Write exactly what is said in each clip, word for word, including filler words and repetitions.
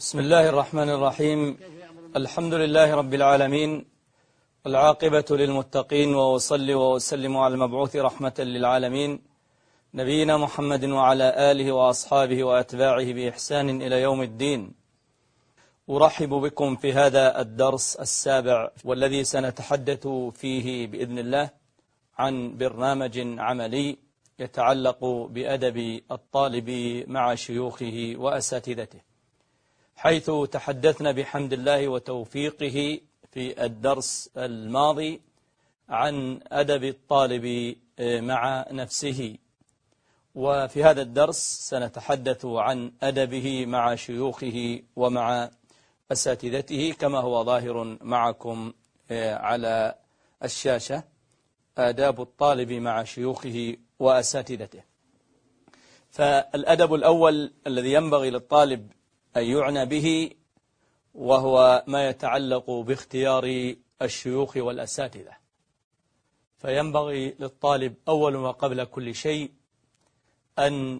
بسم الله الرحمن الرحيم. الحمد لله رب العالمين، والعاقبة للمتقين، وأصلي وأسلم على المبعوث رحمة للعالمين نبينا محمد وعلى آله وأصحابه وأتباعه بإحسان إلى يوم الدين. أرحب بكم في هذا الدرس السابع، والذي سنتحدث فيه بإذن الله عن برنامج عملي يتعلق بأدب الطالب مع شيوخه وأساتذته، حيث تحدثنا بحمد الله وتوفيقه في الدرس الماضي عن أدب الطالب مع نفسه، وفي هذا الدرس سنتحدث عن أدبه مع شيوخه ومع أساتذته كما هو ظاهر معكم على الشاشة. آداب الطالب مع شيوخه وأساتذته. فالأدب الأول الذي ينبغي للطالب أن يعنى به وهو ما يتعلق باختيار الشيوخ والأساتذة. فينبغي للطالب أول وقبل كل شيء أن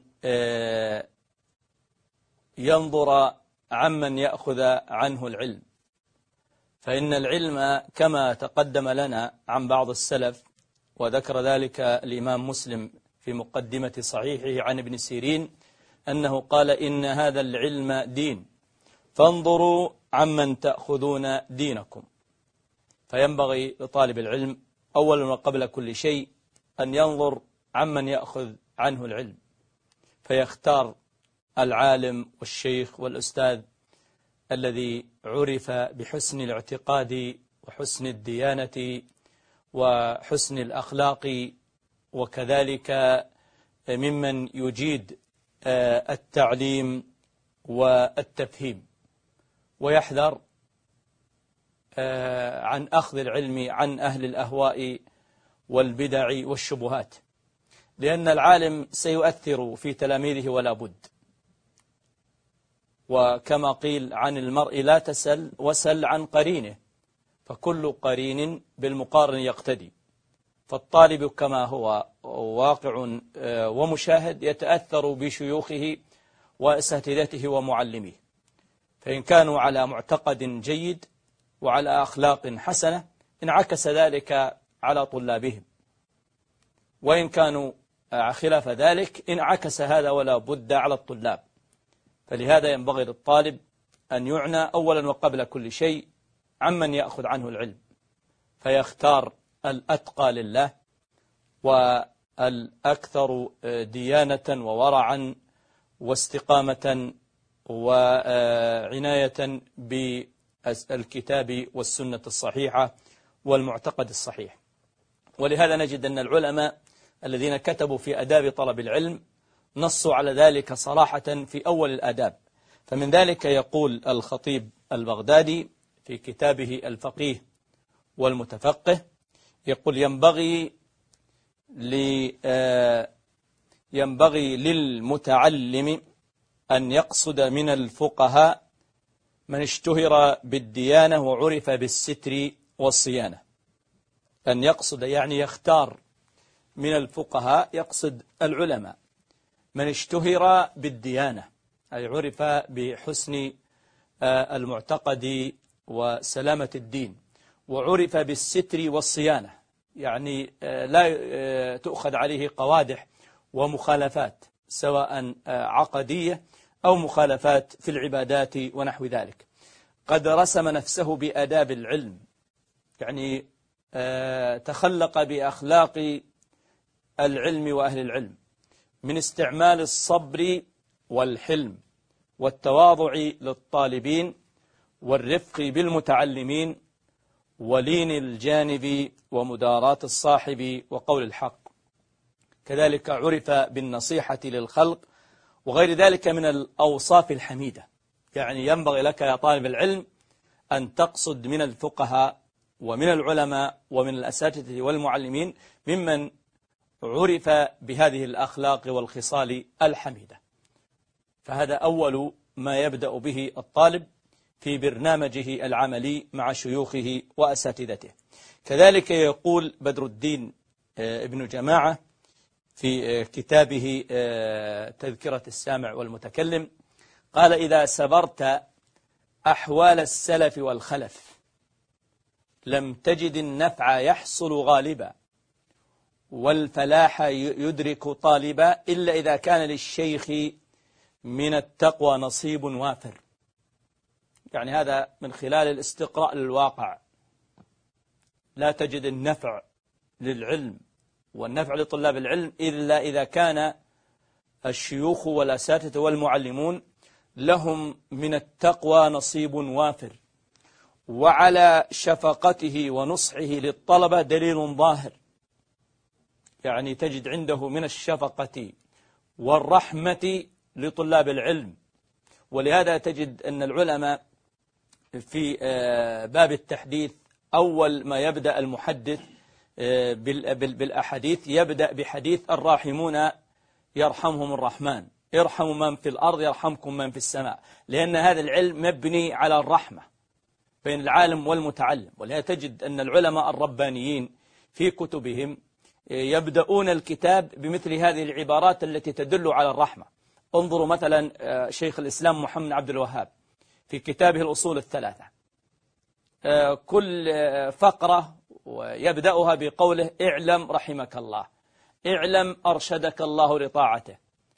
ينظر عمن يأخذ عنه العلم، فإن العلم كما تقدم لنا عن بعض السلف، وذكر ذلك الإمام مسلم في مقدمة صحيحه عن ابن سيرين أنه قال: إن هذا العلم دين، فانظروا عمن تأخذون دينكم. فينبغي لطالب العلم أولا وقبل كل شيء أن ينظر عمن يأخذ عنه العلم، فيختار العالم والشيخ والأستاذ الذي عرف بحسن الاعتقاد وحسن الديانة وحسن الأخلاق، وكذلك ممن يجيد التعليم والتفهيم، ويحذر عن أخذ العلم عن أهل الأهواء والبدع والشبهات، لأن العالم سيؤثر في تلاميذه ولا بد. وكما قيل عن المرء لا تسل وسل عن قرينه، فكل قرين بالمقارن يقتدي. فالطالب كما هو واقع ومشاهد يتأثر بشيوخه وأساتذته ومعلميه، فإن كانوا على معتقد جيد وعلى أخلاق حسنة انعكس ذلك على طلابهم، وإن كانوا خلاف ذلك انعكس هذا ولا بد على الطلاب. فلهذا ينبغي للطالب أن يعنى أولا وقبل كل شيء عمن يأخذ عنه العلم، فيختار الأتقى لله والأكثر ديانة وورعا واستقامة وعناية بالكتاب والسنة الصحيحة والمعتقد الصحيح. ولهذا نجد أن العلماء الذين كتبوا في آداب طلب العلم نصوا على ذلك صراحة في أول الآداب. فمن ذلك يقول الخطيب البغدادي في كتابه الفقيه والمتفقه، يقول: ينبغي ينبغي للمتعلم أن يقصد من الفقهاء من اشتهر بالديانة وعرف بالستر والصيانة. أن يقصد يعني يختار من الفقهاء، يقصد العلماء، من اشتهر بالديانة أي عرف بحسن المعتقد وسلامة الدين، وعرف بالستر والصيانة يعني لا تؤخذ عليه قوادح ومخالفات سواء عقدية أو مخالفات في العبادات ونحو ذلك. قد رسم نفسه بآداب العلم، يعني تخلق بأخلاق العلم وأهل العلم، من استعمال الصبر والحلم والتواضع للطالبين والرفق بالمتعلمين ولين الجانب ومداراة الصاحب وقول الحق. كذلك عرف بالنصيحة للخلق وغير ذلك من الأوصاف الحميدة. يعني ينبغي لك يا طالب العلم أن تقصد من الفقهاء ومن العلماء ومن الأساتذة والمعلمين ممن عرف بهذه الأخلاق والخصال الحميدة. فهذا أول ما يبدأ به الطالب في برنامجه العملي مع شيوخه وأساتذته. كذلك يقول بدر الدين ابن جماعة في كتابه تذكرة السامع والمتكلم، قال: إذا سبرت أحوال السلف والخلف لم تجد النفع يحصل غالبا والفلاح يدرك طالبا إلا إذا كان للشيخ من التقوى نصيب وافر. يعني هذا من خلال الاستقراء للواقع. لا تجد النفع للعلم والنفع لطلاب العلم إلا إذا كان الشيوخ والأساتذة والمعلمون لهم من التقوى نصيب وافر، وعلى شفقته ونصحه للطلبة دليل ظاهر. يعني تجد عنده من الشفقة والرحمة لطلاب العلم. ولهذا تجد أن العلماء في باب التحديث أول ما يبدأ المحدث بالأحاديث يبدأ بحديث الراحمون يرحمهم الرحمن، ارحموا من في الأرض يرحمكم من في السماء، لأن هذا العلم مبني على الرحمة بين العالم والمتعلم. ولهذا تجد أن العلماء الربانيين في كتبهم يبدأون الكتاب بمثل هذه العبارات التي تدل على الرحمة. انظروا مثلا شيخ الإسلام محمد عبد الوهاب في كتابه الأصول الثلاثة، كل فقرة ويبدأها بقوله اعلم رحمك الله، اعلم أرشدك الله لطاعته،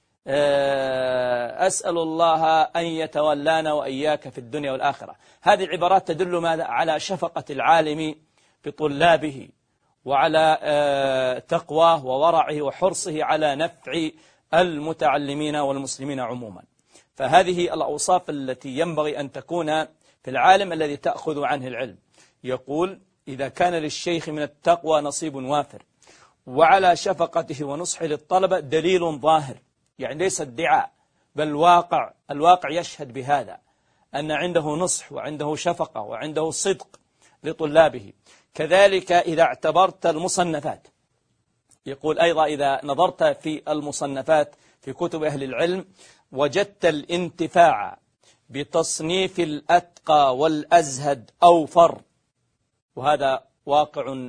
أسأل الله أن يتولانا وإياك في الدنيا والآخرة. هذه العبارات تدل ماذا؟ على شفقة العالم بطلابه، وعلى تقواه وورعه وحرصه على نفع المتعلمين والمسلمين عموما. فهذه الأوصاف التي ينبغي أن تكون في العالم الذي تأخذ عنه العلم. يقول إذا كان للشيخ من التقوى نصيب وافر وعلى شفقته ونصحه للطلبة دليل ظاهر، يعني ليس ادعاء بل واقع، الواقع يشهد بهذا، أن عنده نصح وعنده شفقة وعنده صدق لطلابه. كذلك إذا اعتبرت المصنفات، يقول أيضا إذا نظرت في المصنفات في كتب أهل العلم وجدت الانتفاع بتصنيف الأتقى والأزهد أوفر، وهذا واقع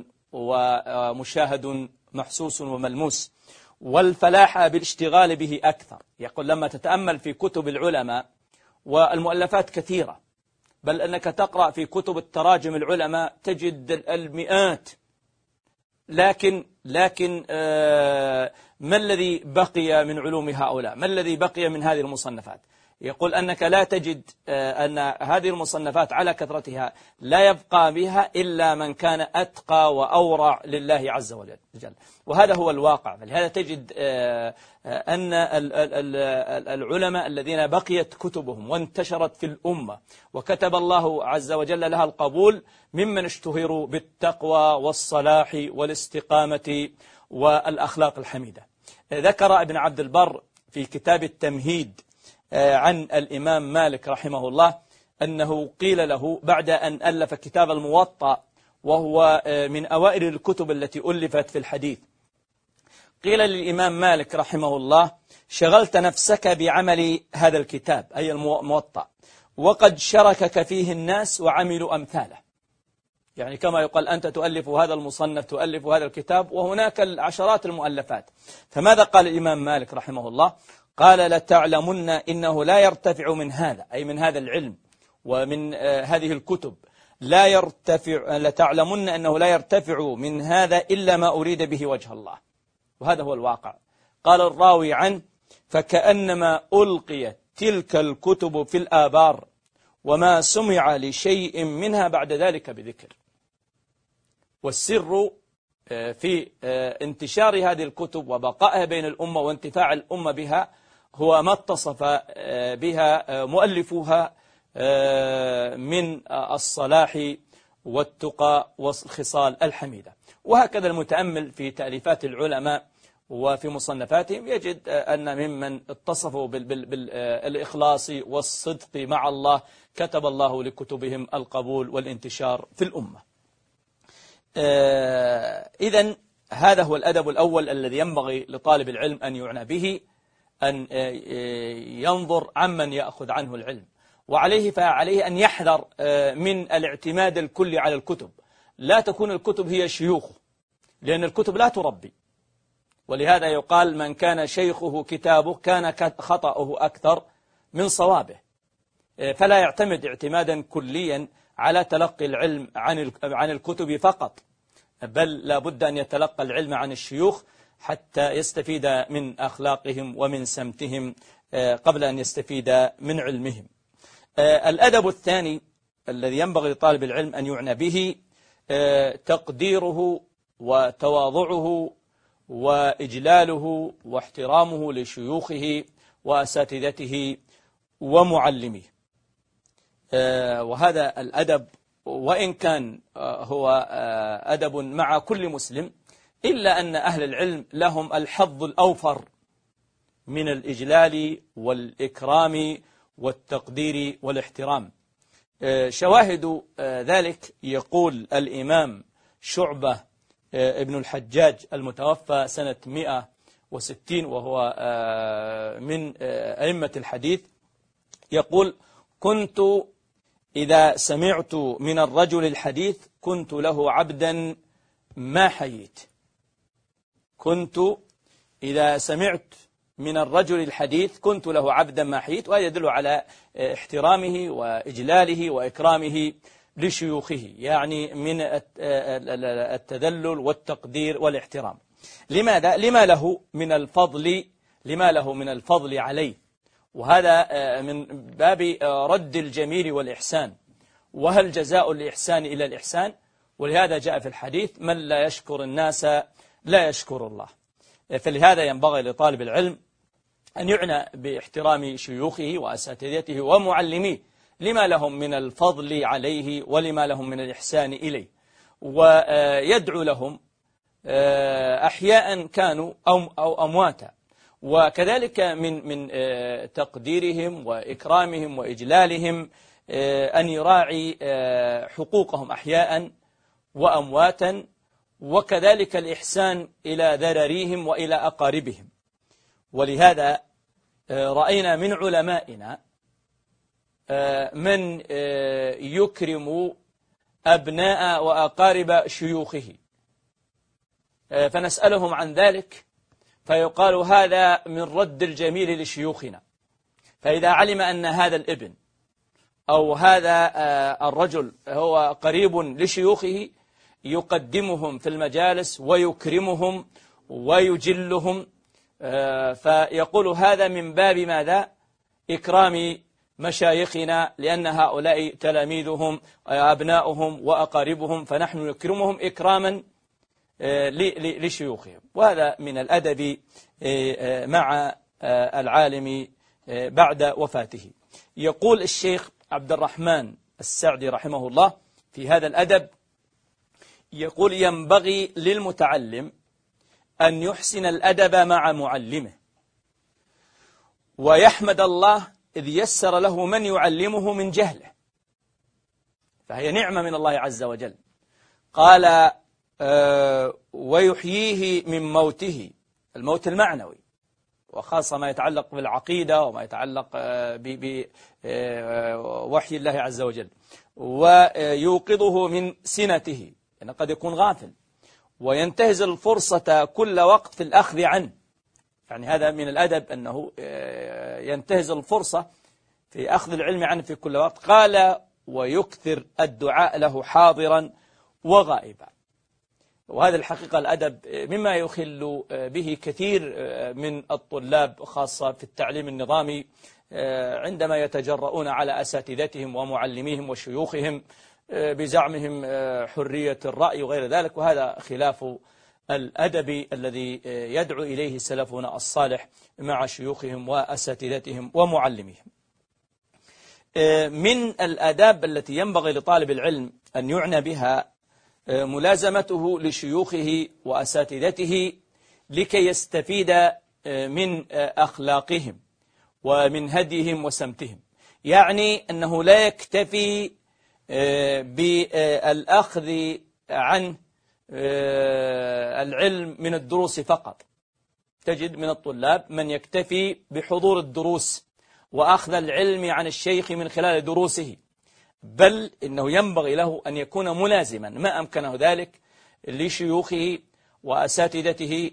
ومشاهد محسوس وملموس، والفلاح بالاشتغال به أكثر. يقول لما تتأمل في كتب العلماء والمؤلفات كثيرة، بل أنك تقرأ في كتب التراجم العلماء تجد المئات، لكن لكن آه ما الذي بقي من علوم هؤلاء؟ ما الذي بقي من هذه المصنفات؟ يقول أنك لا تجد آه أن هذه المصنفات على كثرتها لا يبقى بها إلا من كان أتقى وأورع لله عز وجل، وهذا هو الواقع. فلهذا تجد آه أن العلماء الذين بقيت كتبهم وانتشرت في الأمة وكتب الله عز وجل لها القبول ممن اشتهروا بالتقوى والصلاح والاستقامة والأخلاق الحميدة. ذكر ابن عبد البر في كتاب التمهيد عن الإمام مالك رحمه الله أنه قيل له بعد أن ألف كتاب الموطأ، وهو من أوائل الكتب التي ألفت في الحديث، قيل للإمام مالك رحمه الله شغلت نفسك بعمل هذا الكتاب أي الموطأ وقد شركك فيه الناس وعملوا أمثاله. يعني كما يقال أنت تؤلف هذا المصنف تؤلف هذا الكتاب وهناك العشرات المؤلفات. فماذا قال الإمام مالك رحمه الله؟ قال لتعلمن إنه لا يرتفع من هذا أي من هذا العلم ومن آه هذه الكتب لا يرتفع لتعلمن أنه لا يرتفع من هذا إلا ما أريد به وجه الله، وهذا هو الواقع. قال الراوي عنه فكأنما ألقيت تلك الكتب في الآبار وما سمع لشيء منها بعد ذلك بذكر. والسر في انتشار هذه الكتب وبقائها بين الأمة وانتفاع الأمة بها هو ما اتصف بها مؤلفوها من الصلاح والتقى والخصال الحميدة. وهكذا المتأمل في تأليفات العلماء وفي مصنفاتهم يجد أن ممن اتصفوا بالإخلاص والصدق مع الله كتب الله لكتبهم القبول والانتشار في الأمة. إذن هذا هو الأدب الأول الذي ينبغي لطالب العلم أن يعنى به، أن ينظر عمن يأخذ عنه العلم، وعليه فعليه أن يحذر من الاعتماد الكلي على الكتب. لا تكون الكتب هي شيوخ، لأن الكتب لا تربي. ولهذا يقال من كان شيخه كتابه كان خطأه أكثر من صوابه. فلا يعتمد اعتمادا كليا على تلقي العلم عن عن الكتب فقط، بل لا بد أن يتلقى العلم عن الشيوخ حتى يستفيد من أخلاقهم ومن سمتهم قبل أن يستفيد من علمهم. الأدب الثاني الذي ينبغي لطالب العلم أن يعنى به تقديره وتواضعه وإجلاله واحترامه لشيوخه وأساتذته ومعلميه. وهذا الأدب وإن كان هو أدب مع كل مسلم، إلا أن أهل العلم لهم الحظ الأوفر من الإجلال والإكرام والتقدير والاحترام. شواهد ذلك يقول الإمام شعبة ابن الحجاج المتوفى سنة مئة وستين وهو من أئمة الحديث، يقول: كنت إذا سمعت من الرجل الحديث كنت له عبدا ما حييت. كنت إذا سمعت من الرجل الحديث كنت له عبدا ما حييت. وهذا يدل على احترامه وإجلاله وإكرامه لشيوخه، يعني من التذلل والتقدير والاحترام. لماذا؟ لما له من الفضل لما له من الفضل عليه، وهذا من باب رد الجميل والإحسان. وهل جزاء الإحسان إلى الإحسان؟ ولهذا جاء في الحديث: من لا يشكر الناس لا يشكر الله. فلهذا ينبغي لطالب العلم أن يعنى باحترام شيوخه وأساتذته ومعلميه، لما لهم من الفضل عليه ولما لهم من الإحسان إليه، ويدعو لهم أحياء كانوا أو, أو أمواتا. وكذلك من من تقديرهم وإكرامهم وإجلالهم أن يراعي حقوقهم أحياء وأمواتا، وكذلك الإحسان إلى ذراريهم وإلى أقاربهم. ولهذا رأينا من علمائنا من يكرم أبناء وأقارب شيوخه، فنسألهم عن ذلك فيقال: هذا من رد الجميل لشيوخنا. فإذا علم أن هذا الابن أو هذا الرجل هو قريب لشيوخه يقدمهم في المجالس ويكرمهم ويجلهم، فيقول: هذا من باب ماذا؟ إكرام مشايخنا، لأن هؤلاء تلاميذهم أبناؤهم وأقاربهم، فنحن نكرمهم إكراما لشيوخهم. وهذا من الأدب مع العالم بعد وفاته. يقول الشيخ عبد الرحمن السعدي رحمه الله في هذا الأدب، يقول: ينبغي للمتعلم أن يحسن الأدب مع معلمه، ويحمد الله إذ يسر له من يعلمه من جهله، فهي نعمة من الله عز وجل. قال: أه ويحييه من موته، الموت المعنوي، وخاصة ما يتعلق بالعقيدة وما يتعلق بوحي الله عز وجل، ويوقظه من سنته، لأنه قد يكون غافل، وينتهز الفرصة كل وقت في الأخذ عنه. يعني هذا من الأدب أنه ينتهز الفرصة في أخذ العلم عنه في كل وقت. قال: ويكثر الدعاء له حاضرا وغائبا. وهذا الحقيقة الأدب مما يخل به كثير من الطلاب، خاصة في التعليم النظامي، عندما يتجرؤون على أساتذتهم ومعلميهم وشيوخهم بزعمهم حرية الرأي وغير ذلك، وهذا خلاف الأدب الذي يدعو إليه سلفنا الصالح مع شيوخهم وأساتذتهم ومعلميهم. من الآداب التي ينبغي لطالب العلم أن يعنى بها ملازمته لشيوخه وأساتذته لكي يستفيد من أخلاقهم ومن هديهم وسمتهم. يعني أنه لا يكتفي بالأخذ عن العلم من الدروس فقط. تجد من الطلاب من يكتفي بحضور الدروس وأخذ العلم عن الشيخ من خلال دروسه، بل إنه ينبغي له أن يكون ملازما ما أمكنه ذلك لشيوخه وأساتذته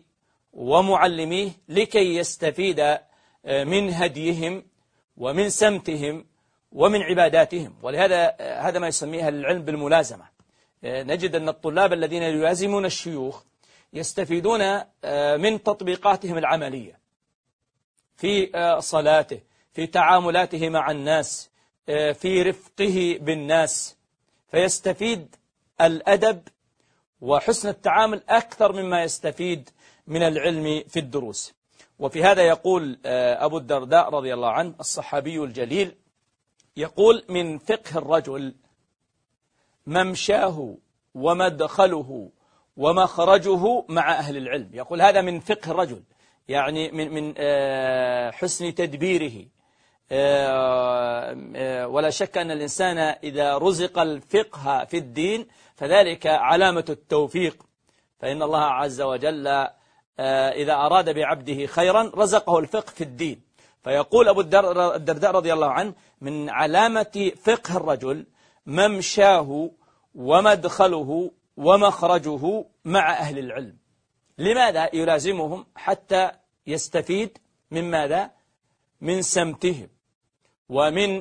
ومعلميه لكي يستفيد من هديهم ومن سمتهم ومن عباداتهم. ولهذا هذا ما يسميه العلم بالملازمة. نجد أن الطلاب الذين يلازمون الشيوخ يستفيدون من تطبيقاتهم العملية في صلاته، في تعاملاته مع الناس، في رفقه بالناس، فيستفيد الأدب وحسن التعامل أكثر مما يستفيد من العلم في الدروس. وفي هذا يقول أبو الدرداء رضي الله عنه الصحابي الجليل، يقول: من فقه الرجل ممشاه ومدخله ومخرجه مع أهل العلم. يقول هذا من فقه الرجل، يعني من من حسن تدبيره. ولا شك أن الإنسان إذا رزق الفقه في الدين فذلك علامة التوفيق، فإن الله عز وجل إذا أراد بعبده خيرا رزقه الفقه في الدين. فيقول أبو الدرداء رضي الله عنه: من علامة فقه الرجل ممشاه ومدخله ومخرجه مع أهل العلم. لماذا يلازمهم؟ حتى يستفيد من ماذا؟ من سمتهم ومن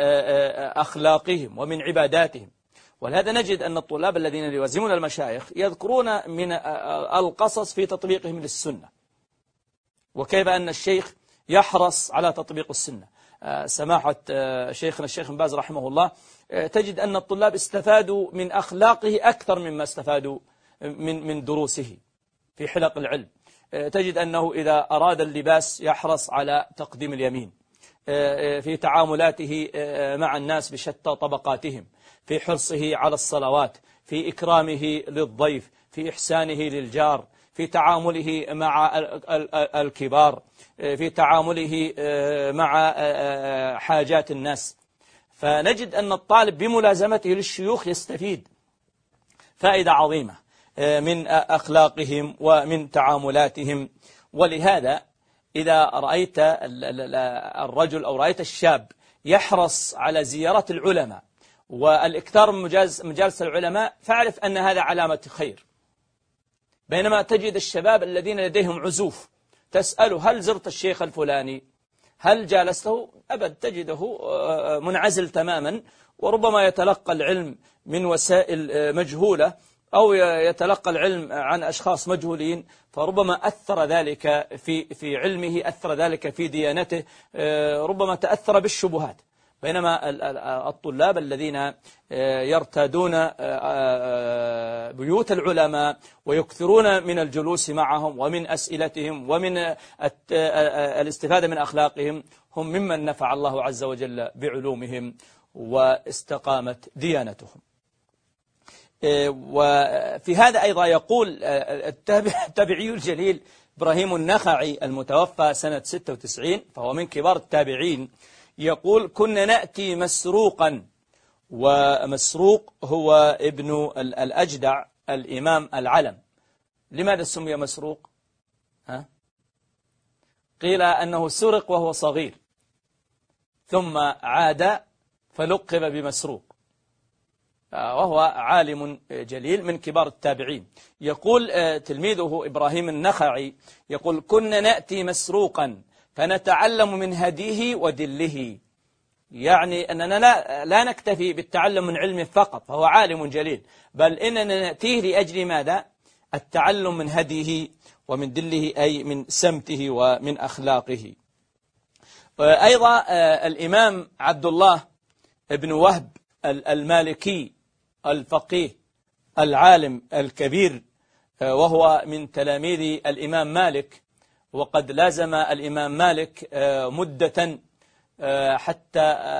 أخلاقهم ومن عباداتهم. ولهذا نجد أن الطلاب الذين يلازمون المشايخ يذكرون من القصص في تطبيقهم للسنة، وكيف أن الشيخ يحرص على تطبيق السنة. سماحة شيخنا الشيخ بن باز رحمه الله، تجد أن الطلاب استفادوا من أخلاقه أكثر مما استفادوا من من دروسه في حلق العلم. تجد أنه إذا أراد اللباس يحرص على تقديم اليمين، في تعاملاته مع الناس بشتى طبقاتهم، في حرصه على الصلوات، في إكرامه للضيف، في إحسانه للجار، في تعامله مع الكبار، في تعامله مع حاجات الناس. فنجد أن الطالب بملازمته للشيوخ يستفيد فائدة عظيمة من أخلاقهم ومن تعاملاتهم. ولهذا إذا رأيت الرجل أو رأيت الشاب يحرص على زيارة العلماء والإكثار من مجالس العلماء فاعرف أن هذا علامة خير. بينما تجد الشباب الذين لديهم عزوف تسأله: هل زرت الشيخ الفلاني؟ هل جالسته؟ أبد، تجده منعزل تماما، وربما يتلقى العلم من وسائل مجهولة أو يتلقى العلم عن أشخاص مجهولين، فربما أثر ذلك في في علمه، أثر ذلك في ديانته، ربما تأثر بالشبهات. بينما الطلاب الذين يرتادون بيوت العلماء ويكثرون من الجلوس معهم ومن أسئلتهم ومن الاستفادة من أخلاقهم هم ممن نفع الله عز وجل بعلومهم واستقامت ديانتهم. وفي هذا أيضا يقول التابعي الجليل إبراهيم النخعي المتوفى سنة ستة وتسعين، فهو من كبار التابعين، يقول: كنا نأتي مسروقا. ومسروق هو ابن الأجدع الإمام العلم. لماذا سمي مسروق؟ ها؟ قيل أنه سرق وهو صغير ثم عاد فلقب بمسروق، وهو عالم جليل من كبار التابعين. يقول تلميذه إبراهيم النخعي، يقول: كنا نأتي مسروقا فنتعلم من هديه ودله. يعني أننا لا, لا نكتفي بالتعلم من علمه فقط، فهو عالم جليل، بل إننا نأتيه لأجل ماذا؟ التعلم من هديه ومن دله، أي من سمته ومن أخلاقه. أيضا الإمام عبد الله بن وهب المالكي الفقيه العالم الكبير، وهو من تلاميذ الإمام مالك، وقد لازم الإمام مالك مدة حتى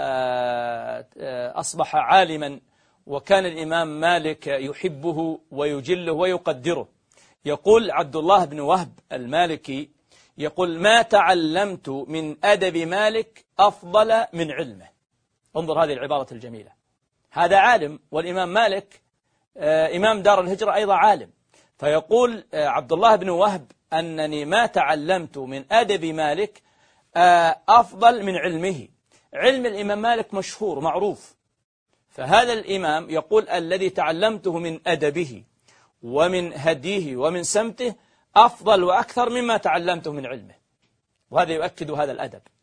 أصبح عالما، وكان الإمام مالك يحبه ويجله ويقدره. يقول عبد الله بن وهب المالكي، يقول: ما تعلمت من أدب مالك أفضل من علمه. انظر هذه العبارة الجميلة، هذا عالم، والإمام مالك إمام دار الهجرة أيضا عالم. فيقول عبد الله بن وهب: أنني ما تعلمت من أدب مالك أفضل من علمه. علم الإمام مالك مشهور معروف، فهذا الإمام يقول: الذي تعلمته من أدبه ومن هديه ومن سمته أفضل وأكثر مما تعلمته من علمه. وهذا يؤكد هذا الأدب.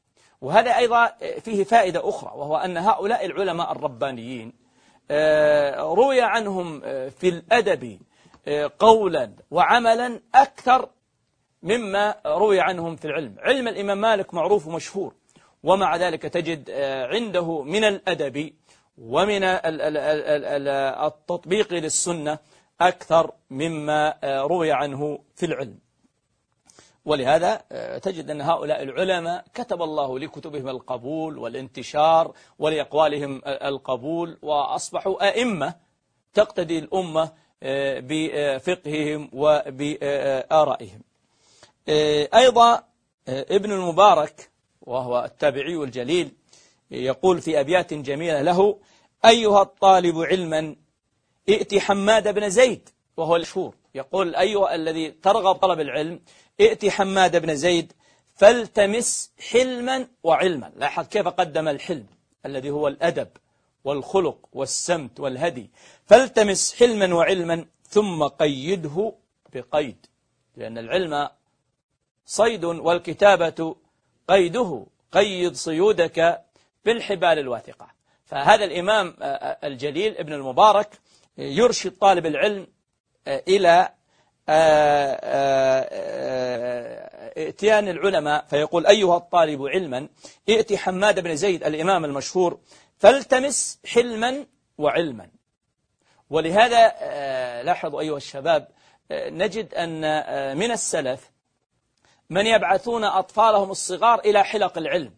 وهذا أيضا فيه فائدة أخرى، وهو أن هؤلاء العلماء الربانيين روي عنهم في الأدب قولا وعملا أكثر مما روي عنهم في العلم. علم الإمام مالك معروف ومشهور، ومع ذلك تجد عنده من الأدب ومن التطبيق للسنة أكثر مما روي عنه في العلم. ولهذا تجد أن هؤلاء العلماء كتب الله لكتبهم القبول والانتشار ولأقوالهم القبول، وأصبحوا أئمة تقتدي الأمة بفقههم وبآرائهم. أيضا ابن المبارك وهو التابعي الجليل يقول في أبيات جميلة له: أيها الطالب علما ائت حماد بن زيد، وهو المشهور، يقول أيها الذي ترغب طلب العلم ائت حماد بن زيد فالتمس حلما وعلما. لاحظ كيف قدم الحلم الذي هو الأدب والخلق والسمت والهدي، فالتمس حلما وعلما ثم قيده بقيد، لأن العلم صيد والكتابة قيده، قيد صيودك بالحبال الواثقة. فهذا الإمام الجليل ابن المبارك يرشد طالب العلم إلى ائتيان العلماء، فيقول: أيها الطالب علما ائت حماد بن زيد الإمام المشهور فالتمس حلما وعلما. ولهذا لاحظوا أيها الشباب، نجد أن من السلف من يبعثون أطفالهم الصغار إلى حلق العلم،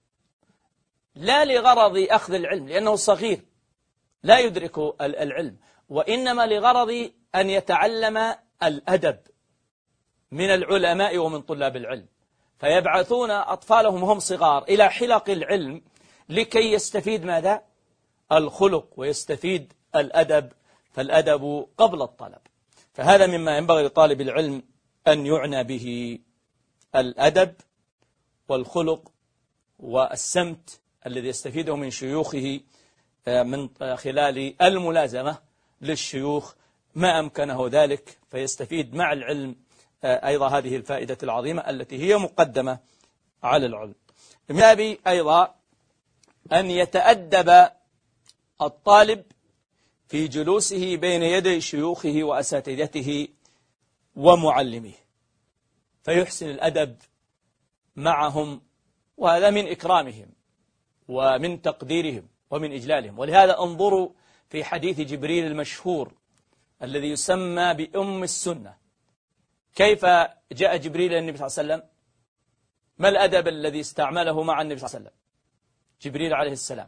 لا لغرض أخذ العلم لأنه صغير لا يدرك العلم، وإنما لغرض أن يتعلم الأدب من العلماء ومن طلاب العلم، فيبعثون أطفالهم وهم صغار إلى حلق العلم لكي يستفيد ماذا؟ الخلق، ويستفيد الأدب، فالأدب قبل الطلب. فهذا مما ينبغي لطالب العلم أن يعنى به: الأدب والخلق والسمت الذي يستفيده من شيوخه من خلال الملازمة للشيوخ ما أمكنه ذلك، فيستفيد مع العلم أيضا هذه الفائدة العظيمة التي هي مقدمة على العلم. من باب أيضا أن يتأدب الطالب في جلوسه بين يدي شيوخه وأساتذته ومعلميه، فيحسن الأدب معهم، وهذا من إكرامهم ومن تقديرهم ومن إجلالهم. ولهذا انظروا في حديث جبريل المشهور الذي يسمى بأم السنة، كيف جاء جبريل إلى النبي صلى الله عليه وسلم؟ ما الأدب الذي استعمله مع النبي صلى الله عليه وسلم؟ جبريل عليه السلام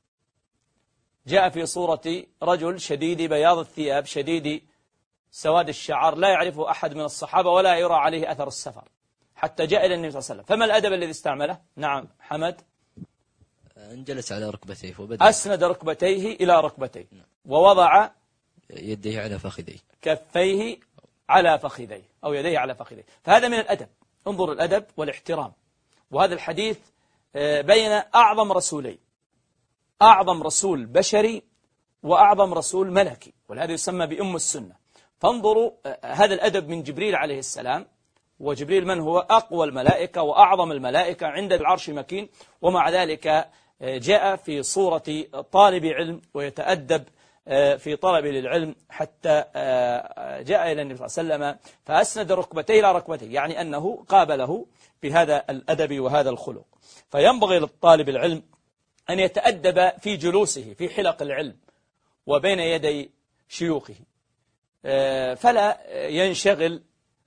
جاء في صورة رجل شديد بياض الثياب شديد سواد الشعر، لا يعرفه أحد من الصحابة ولا يرى عليه أثر السفر، حتى جاء إلى النبي صلى الله عليه وسلم. فما الأدب الذي استعمله؟ نعم حمد. انجلس على ركبتيه وبدأ أسند ركبتيه إلى ركبتيه ووضع يديه على فخذيه، كفيه على فخذيه أو يديه على فخذيه. فهذا من الأدب. انظر الأدب والاحترام. وهذا الحديث بين أعظم رسولين، أعظم رسول بشري وأعظم رسول ملكي، ولهذا يسمى بأم السنة. فانظروا هذا الأدب من جبريل عليه السلام، وجبريل من هو؟ أقوى الملائكة وأعظم الملائكة، عند العرش مكين، ومع ذلك جاء في صورة طالب علم ويتأدب في طلب للعلم، حتى جاء إلى النبي صلى الله عليه وسلم فأسند ركبتيه إلى ركبتيه، يعني أنه قابله بهذا الأدب وهذا الخلق. فينبغي للطالب العلم أن يتأدب في جلوسه في حلق العلم وبين يدي شيوخه، فلا ينشغل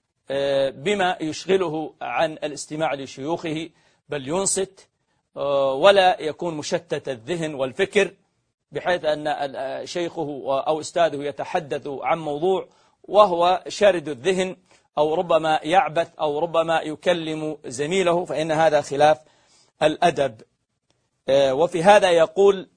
بما يشغله عن الاستماع لشيوخه، بل ينصت ولا يكون مشتت الذهن والفكر، بحيث أن شيخه أو أستاذه يتحدث عن موضوع وهو شارد الذهن، أو ربما يعبث أو ربما يكلم زميله، فإن هذا خلاف الأدب. وفي هذا يقول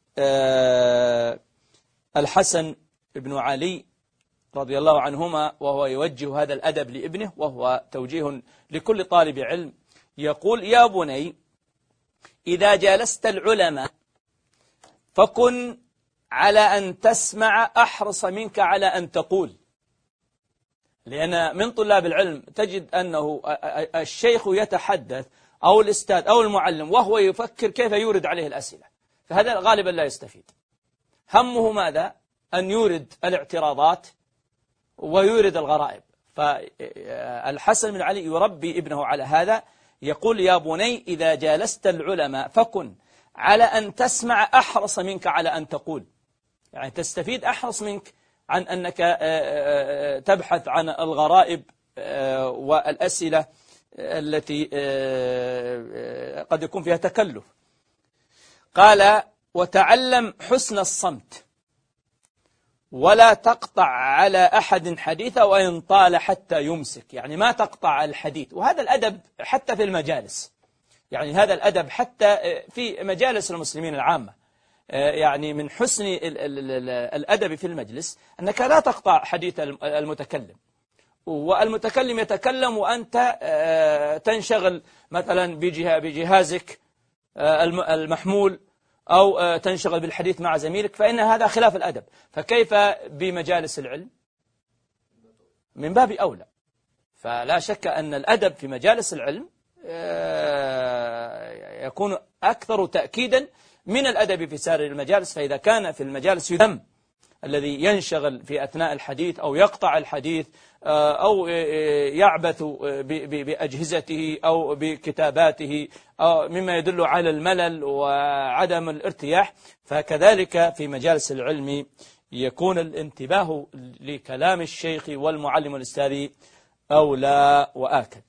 الحسن بن علي رضي الله عنهما وهو يوجه هذا الأدب لابنه، وهو توجيه لكل طالب علم، يقول: يا بني إذا جالست العلماء فكن على أن تسمع أحرص منك على أن تقول. لأن من طلاب العلم تجد أنه الشيخ يتحدث أو الأستاذ أو المعلم وهو يفكر كيف يورد عليه الأسئلة، فهذا غالبا لا يستفيد. همه ماذا؟ أن يورد الاعتراضات ويورد الغرائب. فالحسن بن علي يربي ابنه على هذا، يقول: يا بني إذا جالست العلماء فكن على أن تسمع أحرص منك على أن تقول، يعني تستفيد أحرص منك عن أنك تبحث عن الغرائب والأسئلة التي قد يكون فيها تكلف. قال: وتعلم حسن الصمت ولا تقطع على أحد حديثه وإن طال حتى يمسك، يعني ما تقطع الحديث. وهذا الأدب حتى في المجالس، يعني هذا الأدب حتى في مجالس المسلمين العامة، يعني من حسن الأدب في المجلس أنك لا تقطع حديث المتكلم، والمتكلم يتكلم وأنت تنشغل مثلا بجهازك المحمول أو تنشغل بالحديث مع زميلك، فإن هذا خلاف الأدب. فكيف بمجالس العلم؟ من باب أولى. فلا شك أن الأدب في مجالس العلم يكون أكثر تأكيدا من الأدب في سائر المجالس. فإذا كان في المجالس يذم الذي ينشغل في أثناء الحديث أو يقطع الحديث أو يعبث بأجهزته أو بكتاباته أو مما يدل على الملل وعدم الارتياح، فكذلك في مجالس العلم يكون الانتباه لكلام الشيخ والمعلم والأستاذ أولى وآكد.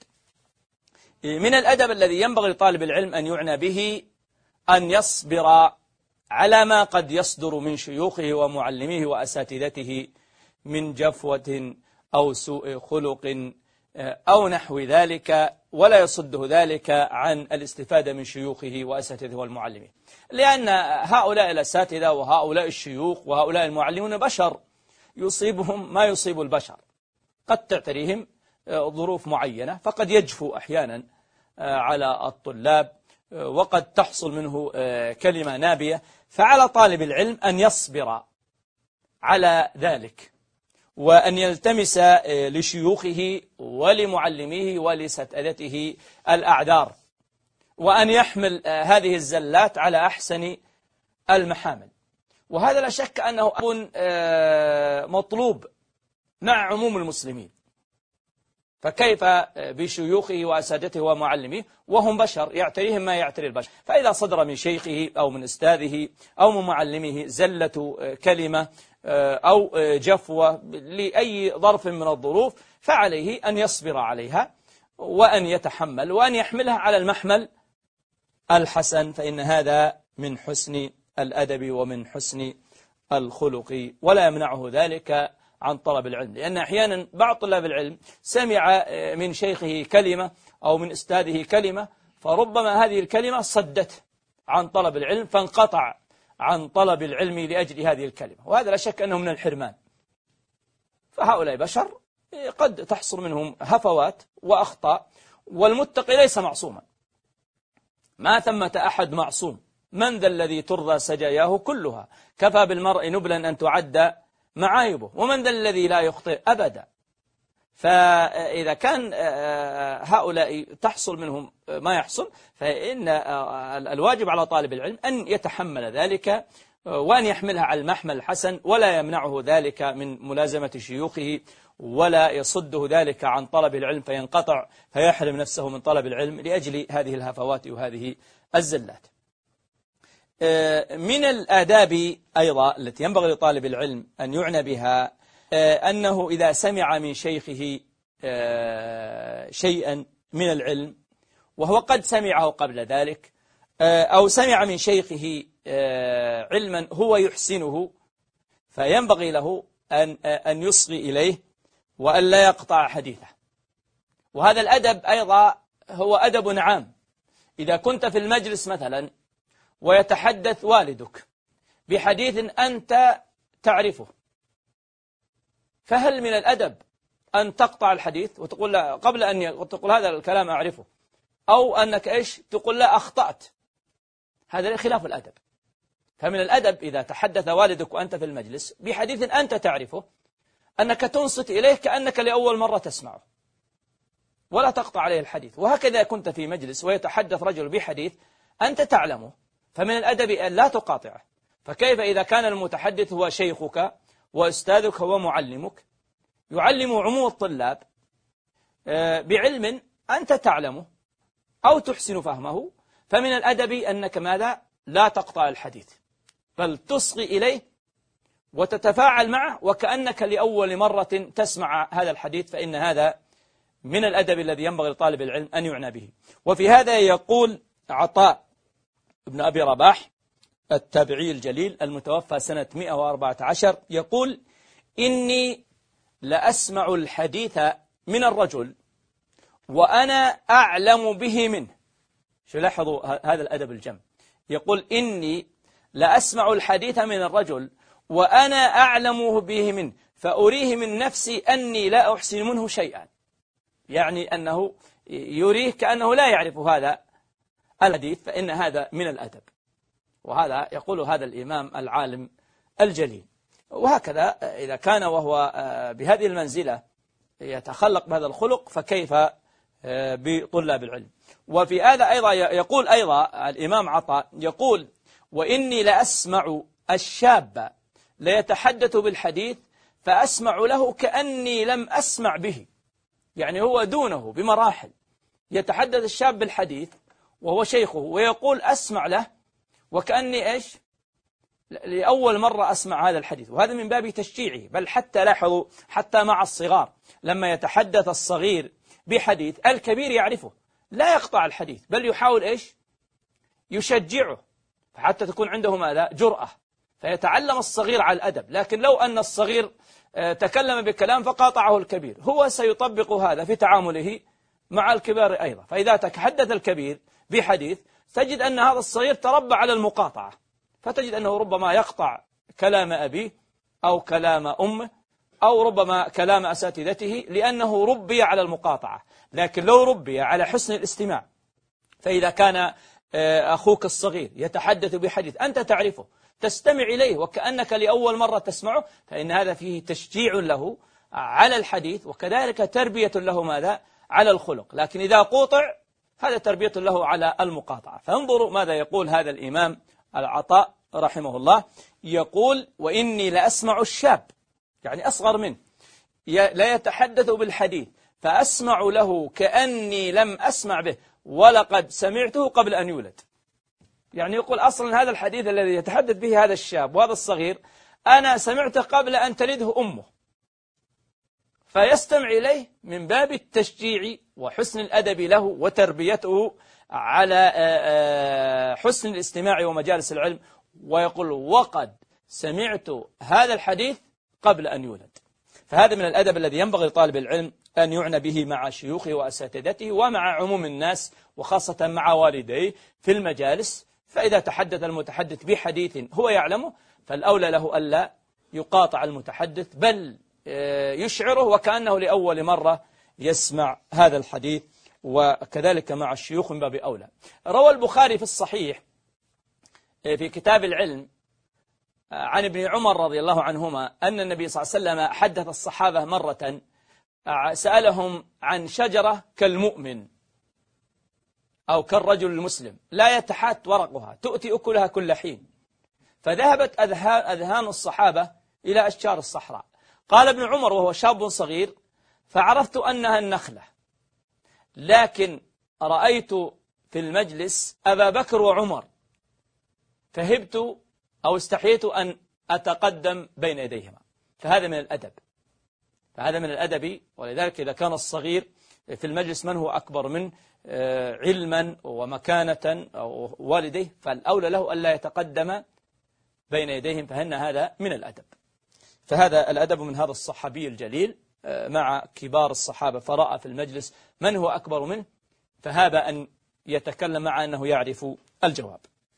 من الأدب الذي ينبغي لطالب العلم أن يعنى به أن يصبر على ما قد يصدر من شيوخه ومعلميه وأساتذته من جفوة أو سوء خلق أو نحو ذلك، ولا يصده ذلك عن الاستفادة من شيوخه وأساتذته والمعلمين، لأن هؤلاء الأساتذة وهؤلاء الشيوخ وهؤلاء المعلمون بشر يصيبهم ما يصيب البشر، قد تعتريهم ظروف معينة فقد يجفو أحيانا على الطلاب وقد تحصل منه كلمة نابية. فعلى طالب العلم أن يصبر على ذلك وأن يلتمس لشيوخه ولمعلميه ولساتذته الأعذار، وأن يحمل هذه الزلات على أحسن المحامل. وهذا لا شك أنه أمر مطلوب مع عموم المسلمين، فكيف بشيوخه وأساتذته ومعلميه وهم بشر يعتريهم ما يعتري البشر. فإذا صدر من شيخه أو من أستاذه أو من معلمه زلة كلمة أو جفوة لأي ظرف من الظروف، فعليه أن يصبر عليها وأن يتحمل وأن يحملها على المحمل الحسن، فإن هذا من حسن الأدب ومن حسن الخلق، ولا يمنعه ذلك عن طلب العلم. لأن أحيانا بعض طلاب العلم سمع من شيخه كلمة أو من أستاذه كلمة، فربما هذه الكلمة صدته عن طلب العلم فانقطع عن طلب العلم لأجل هذه الكلمة، وهذا لا شك أنه من الحرمان. فهؤلاء بشر قد تحصل منهم هفوات وأخطاء، والمتقي ليس معصوما، ما ثمة أحد معصوم. من ذا الذي ترضى سجاياه كلها، كفى بالمرء نبلا أن تعد معايبه، ومن ذا الذي لا يخطئ أبدا. فإذا كان هؤلاء تحصل منهم ما يحصل، فإن الواجب على طالب العلم أن يتحمل ذلك وأن يحملها على المحمل الحسن، ولا يمنعه ذلك من ملازمة شيوخه، ولا يصده ذلك عن طلب العلم فينقطع فيحرم نفسه من طلب العلم لأجل هذه الهفوات وهذه الزلات. من الآداب أيضا التي ينبغي لطالب العلم أن يعنى بها أنه إذا سمع من شيخه شيئا من العلم وهو قد سمعه قبل ذلك، أو سمع من شيخه علما هو يحسنه، فينبغي له أن أن يصغي إليه وأن لا يقطع حديثه. وهذا الأدب أيضا هو أدب عام. إذا كنت في المجلس مثلا ويتحدث والدك بحديث أنت تعرفه، فهل من الأدب أن تقطع الحديث وتقول لا قبل أن تقول هذا الكلام أعرفه، أو أنك إيش تقول لا أخطأت؟ هذا خلاف الأدب. فمن الأدب إذا تحدث والدك وأنت في المجلس بحديث أنت تعرفه أنك تنصت إليه كأنك لأول مرة تسمعه، ولا تقطع عليه الحديث. وهكذا كنت في مجلس ويتحدث رجل بحديث أنت تعلمه، فمن الأدب أن لا تقاطعه. فكيف إذا كان المتحدث هو شيخك وأستاذك ومعلمك يعلم عموم الطلاب بعلم أنت تعلمه أو تحسن فهمه، فمن الأدب أنك ماذا؟ لا تقطع الحديث، بل تصغي إليه وتتفاعل معه وكأنك لأول مرة تسمع هذا الحديث، فإن هذا من الأدب الذي ينبغي لطالب العلم أن يعنى به. وفي هذا يقول عطاء بن أبي رباح التابعي الجليل المتوفى سنة مئة وأربعة عشر، يقول إني لأسمع الحديث من الرجل وأنا أعلم به منه. شو لاحظوا هذا الأدب الجم، يقول إني لأسمع الحديث من الرجل وأنا أعلم به منه فأريه من نفسي أني لا أحسن منه شيئا، يعني أنه يريه كأنه لا يعرف هذا الحديث، فإن هذا من الأدب. وهذا يقول هذا الإمام العالم الجليل. وهكذا إذا كان وهو بهذه المنزلة يتخلق بهذا الخلق فكيف بطلاب العلم. وفي هذا أيضا يقول أيضا الإمام عطاء يقول وإني لأسمع الشاب ليتحدث بالحديث فأسمع له كأني لم أسمع به، يعني هو دونه بمراحل، يتحدث الشاب بالحديث وهو شيخه ويقول أسمع له وكأني إيش لأول مرة أسمع هذا الحديث. وهذا من باب تشجيعه. بل حتى لاحظوا حتى مع الصغار لما يتحدث الصغير بحديث الكبير يعرفه لا يقطع الحديث، بل يحاول إيش يشجعه حتى تكون عنده ماذا جرأة، فيتعلم الصغير على الأدب. لكن لو أن الصغير تكلم بكلام فقاطعه الكبير هو سيطبق هذا في تعامله مع الكبار أيضا. فإذا تحدث الكبير بحديث تجد أن هذا الصغير تربى على المقاطعة، فتجد أنه ربما يقطع كلام أبيه أو كلام أمه أو ربما كلام أساتذته لأنه ربي على المقاطعة. لكن لو ربي على حسن الاستماع، فإذا كان أخوك الصغير يتحدث بحديث أنت تعرفه تستمع إليه وكأنك لأول مرة تسمعه، فإن هذا فيه تشجيع له على الحديث وكذلك تربية له ماذا على الخلق. لكن إذا قوطع هذا تربية له على المقاطعة. فانظروا ماذا يقول هذا الإمام العطاء رحمه الله، يقول وإني لأسمع الشاب، يعني أصغر منه، لا يتحدث بالحديث فأسمع له كأني لم أسمع به ولقد سمعته قبل أن يولد. يعني يقول أصلا هذا الحديث الذي يتحدث به هذا الشاب وهذا الصغير أنا سمعته قبل أن تلده أمه، فيستمع إليه من باب التشجيع وحسن الأدب له وتربيته على حسن الاستماع ومجالس العلم، ويقول وقد سمعت هذا الحديث قبل أن يولد. فهذا من الأدب الذي ينبغي لطالب العلم أن يعنى به مع شيوخه وأساتذته ومع عموم الناس وخاصة مع والديه في المجالس. فإذا تحدث المتحدث بحديث هو يعلمه فالأولى له ألا يقاطع المتحدث، بل يشعره وكأنه لأول مرة يسمع هذا الحديث، وكذلك مع الشيوخ من باب أولى. روى البخاري في الصحيح في كتاب العلم عن ابن عمر رضي الله عنهما أن النبي صلى الله عليه وسلم حدث الصحابة مرة سألهم عن شجرة كالمؤمن أو كالرجل المسلم لا يتحات ورقها تؤتي أكلها كل حين، فذهبت أذهان الصحابة إلى أشجار الصحراء. قال ابن عمر وهو شاب صغير فعرفت أنها النخلة، لكن رأيت في المجلس أبا بكر وعمر فهبت أو استحييت أن أتقدم بين يديهما. فهذا من الأدب، فهذا من الأدب. ولذلك إذا كان الصغير في المجلس من هو أكبر منه علما ومكانة أو والديه فالأولى له ألا يتقدم بين يديهم، فهن هذا من الأدب. فهذا الأدب من هذا الصحابي الجليل مع كبار الصحابة، فرأى في المجلس من هو أكبر منه فهاب أن يتكلم مع أنه يعرف الجواب.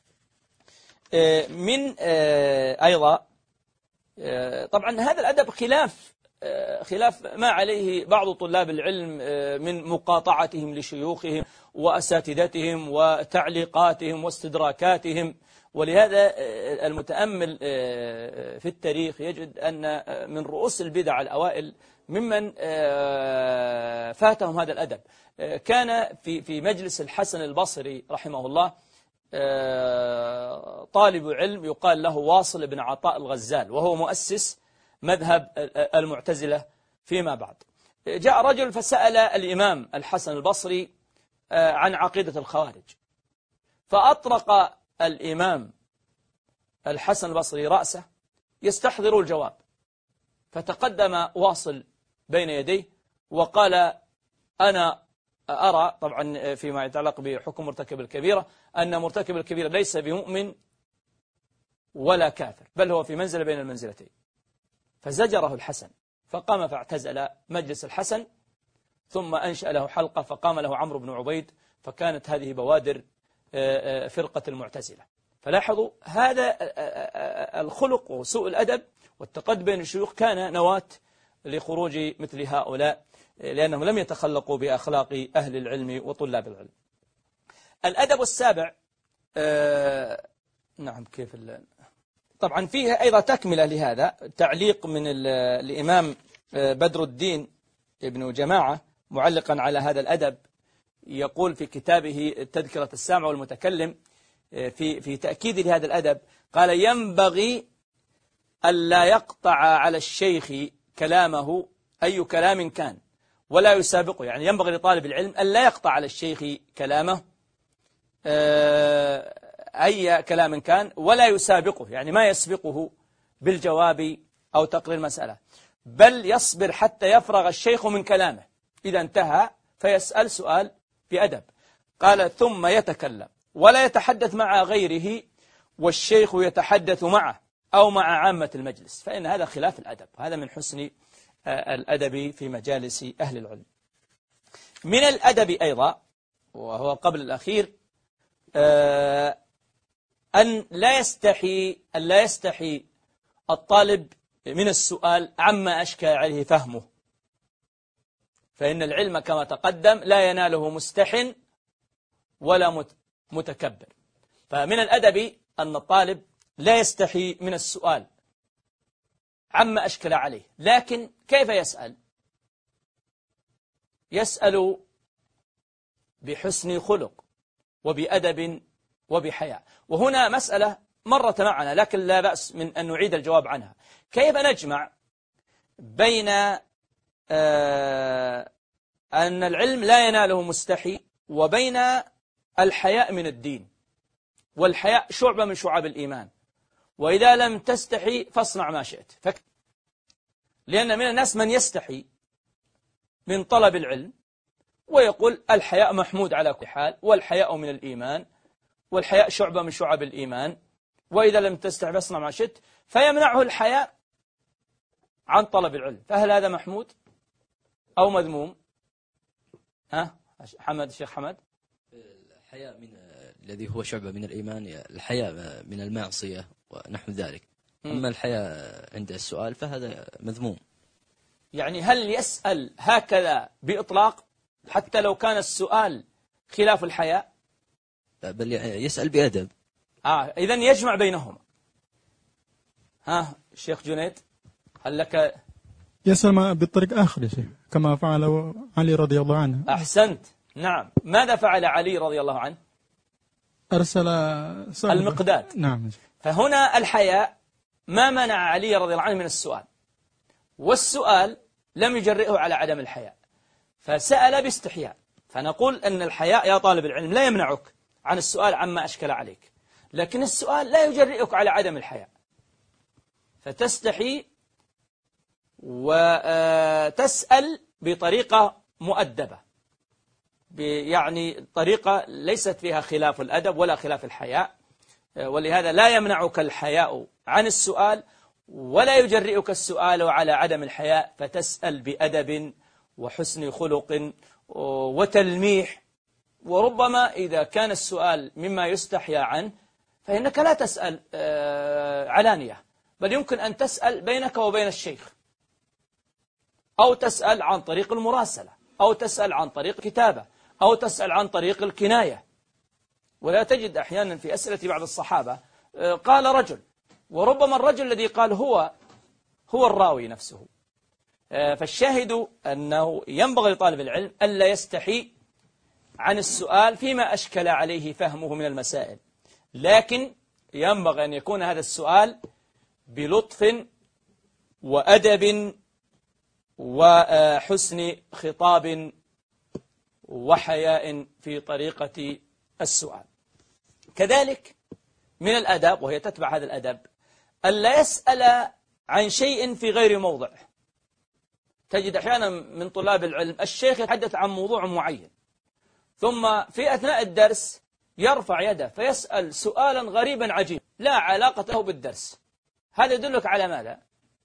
من أيضا طبعا هذا الأدب خلاف خلاف ما عليه بعض طلاب العلم من مقاطعتهم لشيوخهم وأساتذتهم وتعليقاتهم واستدراكاتهم ولهذا المتأمل في التاريخ يجد أن من رؤوس البدع الأوائل ممن فاتهم هذا الأدب كان في في مجلس الحسن البصري رحمه الله طالب علم يقال له واصل بن عطاء الغزال، وهو مؤسس مذهب المعتزلة فيما بعد. جاء رجل فسأل الإمام الحسن البصري عن عقيدة الخوارج، فأطرق الإمام الحسن البصري رأسه يستحضر الجواب، فتقدم واصل بين يديه وقال: أنا أرى، طبعا فيما يتعلق بحكم مرتكب الكبيرة، أن مرتكب الكبيرة ليس بمؤمن ولا كافر، بل هو في منزل بين المنزلتين. فزجره الحسن، فقام فاعتزل مجلس الحسن، ثم أنشأ له حلقة فقام له عمرو بن عبيد، فكانت هذه بوادر فرقة المعتزلة. فلاحظوا هذا الخلق وسوء الأدب والتقد بين الشيوخ كان نواة لخروج مثل هؤلاء، لأنهم لم يتخلقوا بأخلاق أهل العلم وطلاب العلم. الأدب السابع، آه نعم كيف طبعا فيها أيضا تكملة لهذا، تعليق من الإمام بدر الدين ابن جماعة معلقا على هذا الأدب، يقول في كتابه تذكرة السامع والمتكلم في في تأكيد لهذا الأدب، قال: ينبغي ألا يقطع على الشيخ كلامه أي كلام كان ولا يسابقه، يعني ينبغي لطالب العلم ألا يقطع على الشيخ كلامه أي كلام كان ولا يسابقه، يعني ما يسبقه بالجواب أو تقرير المسألة، بل يصبر حتى يفرغ الشيخ من كلامه، إذا انتهى فيسأل سؤال بأدب. قال: ثم يتكلم ولا يتحدث مع غيره والشيخ يتحدث معه أو مع عامة المجلس، فإن هذا خلاف الأدب، هذا من حسن الأدب في مجالس أهل العلم. من الأدب أيضا، وهو قبل الأخير، أن لا يستحي أن لا يستحي الطالب من السؤال عما أشكل عليه فهمه، فإن العلم كما تقدم لا يناله مستح ولا متكبر. فمن الأدب أن الطالب لا يستحي من السؤال عما أشكل عليه، لكن كيف يسأل؟ يسأل بحسن خلق وبأدب وبحياء. وهنا مسألة مرت معنا لكن لا بأس من أن نعيد الجواب عنها: كيف نجمع بين آه أن العلم لا يناله مستحي وبين الحياء من الدين؟ والحياء شعبة من شعاب الإيمان، وإذا لم تستحي فاصنع ما شئت. لأن من الناس من يستحي من طلب العلم ويقول الحياء محمود على كل حال، والحياء من الإيمان، والحياء شعبة من شعب الإيمان، وإذا لم تستحي فاصنع ما شئت، فيمنعه الحياء عن طلب العلم. فهل هذا محمود أو مذموم؟ ها حمد الشيخ حمد؟ الحياء من الذي هو شعبة من الإيمان، الحياء من المعصية ونحو ذلك. أما الحياء عند السؤال فهذا مذموم. يعني هل يسأل هكذا بإطلاق حتى لو كان السؤال خلاف الحياء؟ بل يسأل بأدب. آه إذن يجمع بينهما. ها الشيخ جنيد، هل لك؟ يسأل بالطريق آخر يا شيخ، كما فعل علي رضي الله عنه. أحسنت، نعم. ماذا فعل علي رضي الله عنه؟ أرسل المقداد. نعم. فهنا الحياء ما منع علي رضي الله عنه من السؤال، والسؤال لم يجرئه على عدم الحياء، فسأل باستحياء. فنقول أن الحياء يا طالب العلم لا يمنعك عن السؤال عما أشكل عليك، لكن السؤال لا يجرئك على عدم الحياء، فتستحي وتسأل بطريقة مؤدبة، يعني طريقة ليست فيها خلاف الأدب ولا خلاف الحياء. ولهذا لا يمنعك الحياء عن السؤال ولا يجرئك السؤال على عدم الحياء، فتسأل بأدب وحسن خلق وتلميح. وربما إذا كان السؤال مما يستحيا عنه فإنك لا تسأل علانية، بل يمكن أن تسأل بينك وبين الشيخ، أو تسأل عن طريق المراسلة، أو تسأل عن طريق كتابة، أو تسأل عن طريق الكناية. ولا تجد أحيانا في أسئلة بعض الصحابة قال رجل، وربما الرجل الذي قال هو هو الراوي نفسه. فالشاهد أنه ينبغي لطالب العلم ألا يستحي عن السؤال فيما أشكل عليه فهمه من المسائل، لكن ينبغي أن يكون هذا السؤال بلطف وأدب وحسن خطاب وحياء في طريقة السؤال. كذلك من الأدب، وهي تتبع هذا الأدب، ألا يسأل عن شيء في غير موضع. تجد أحيانا من طلاب العلم الشيخ يتحدث عن موضوع معين، ثم في أثناء الدرس يرفع يده فيسأل سؤالا غريبا عجيبا لا علاقة له بالدرس. هذا يدلك على ماذا؟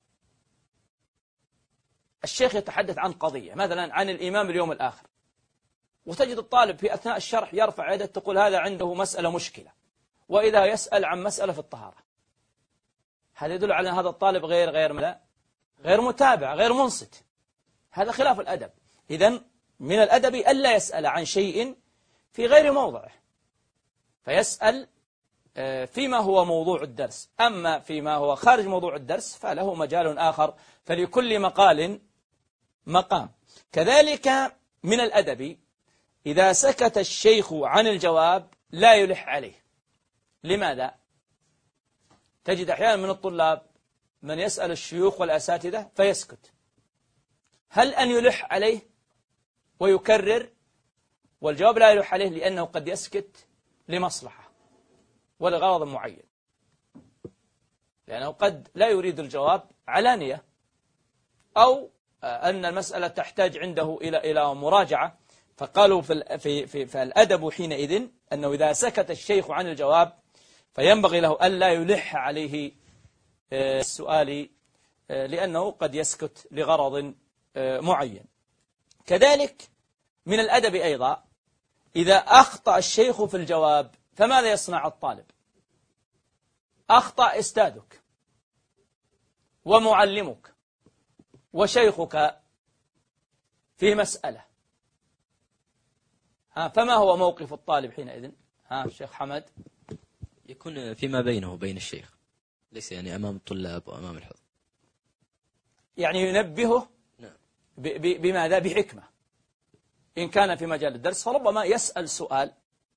الشيخ يتحدث عن قضية مثلا عن الإيمان باليوم الآخر، وتجد الطالب في أثناء الشرح يرفع يده تقول هذا عنده مسألة مشكلة، وإذا يسأل عن مسألة في الطهارة. هذا يدل على أن هذا الطالب غير غير لا غير متابع، غير منصت. هذا خلاف الأدب. إذن من الأدب ألا يسأل عن شيء في غير موضعه، فيسأل فيما هو موضوع الدرس. أما فيما هو خارج موضوع الدرس فله مجال آخر، فلكل مقال مقام. كذلك من الأدب إذا سكت الشيخ عن الجواب لا يلح عليه. لماذا؟ تجد أحيانا من الطلاب من يسأل الشيوخ والأساتذة فيسكت. هل أن يلح عليه ويكرر؟ والجواب لا يلح عليه، لأنه قد يسكت لمصلحة ولغرض معين، لأنه قد لا يريد الجواب علانية، أو أن المسألة تحتاج عنده إلى إلى مراجعة. فقالوا في في في فالأدب حينئذ أنه إذا سكت الشيخ عن الجواب فينبغي له ألا يلح عليه السؤال، لأنه قد يسكت لغرض معين. كذلك من الأدب أيضا إذا أخطأ الشيخ في الجواب فماذا يصنع الطالب؟ أخطأ أستاذك ومعلمك وشيخك في مسألة، ها فما هو موقف الطالب حينئذ؟ ها الشيخ حمد. يكون فيما بينه وبين الشيخ، ليس يعني أمام الطلاب وأمام الحضور، يعني ينبهه بماذا؟ بحكمة. إن كان في مجال الدرس فربما يسأل سؤال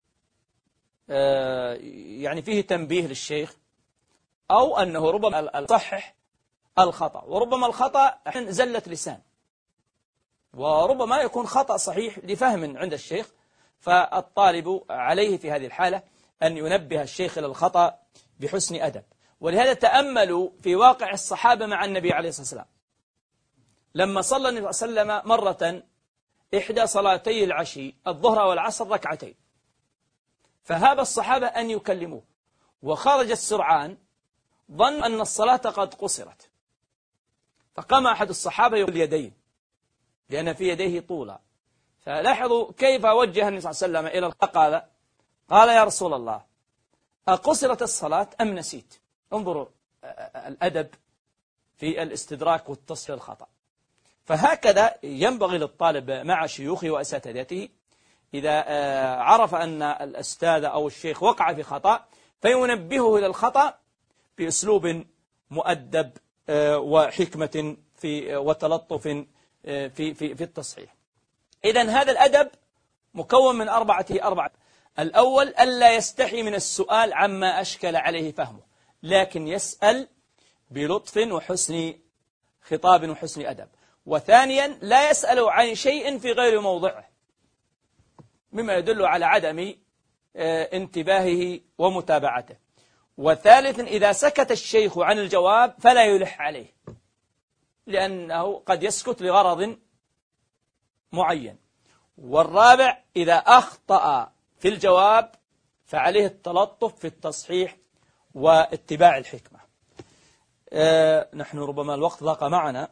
يعني فيه تنبيه للشيخ، أو أنه ربما يصحح الخطأ، وربما الخطأ زلة لسان، وربما يكون خطأ صحيح لفهم عند الشيخ. فالطالب عليه في هذه الحالة أن ينبه الشيخ إلى الخطأ بحسن أدب. ولهذا تأملوا في واقع الصحابة مع النبي عليه الصلاة والسلام، لما صلى النبي صلى الله عليه وسلم مرة إحدى صلاتي العشي الظهر والعصر ركعتين، فهاب الصحابة أن يكلموه، وخرج السرعان ظن أن الصلاة قد قصرت، فقام أحد الصحابة يقول اليدين لأن في يديه طولا، فلاحظوا كيف وجه النبي صلى الله عليه وسلم إلى القال قال يا رسول الله أقصرت الصلاة أم نسيت؟ انظروا الأدب في الاستدراك والتصحيح الخطأ. فهكذا ينبغي للطالب مع شيوخه وأساتذته إذا عرف أن الأستاذ أو الشيخ وقع في خطأ فينبهه إلى الخطأ بأسلوب مؤدب وحكمة في وتلطف في في في التصحيح. إذن هذا الأدب مكون من أربعة أربعة. الأول ألا يستحي من السؤال عما أشكل عليه فهمه، لكن يسأل بلطف وحسن خطاب وحسن أدب. وثانيا لا يسأل عن شيء في غير موضعه، مما يدل على عدم انتباهه ومتابعته. وثالثا إذا سكت الشيخ عن الجواب فلا يلح عليه، لأنه قد يسكت لغرض معين. والرابع إذا أخطأ في الجواب فعليه التلطف في التصحيح واتباع الحكمة. آه نحن ربما الوقت ضاق معنا.